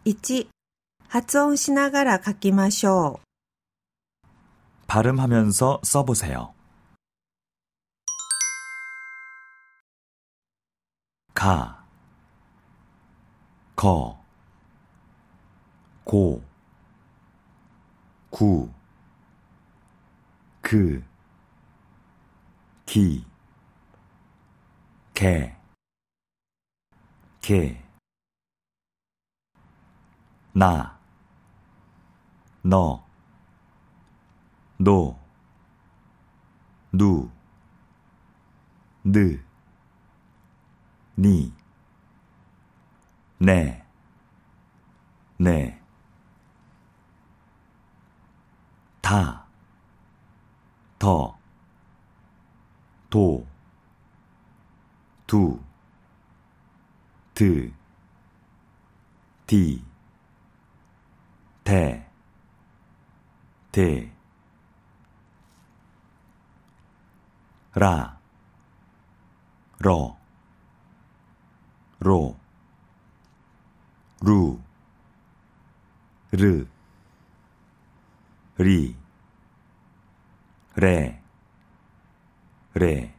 1. 発音しながら書きましょう. 발음하면서 써보세요. 가, 거, 고, 구, 그, 기, 개, 나, 너, 노, 누, 느, 니, 네, 다, 더, 도, 두, 드, 디, 대, 라, 러, 로, 루, 르, 리, 레,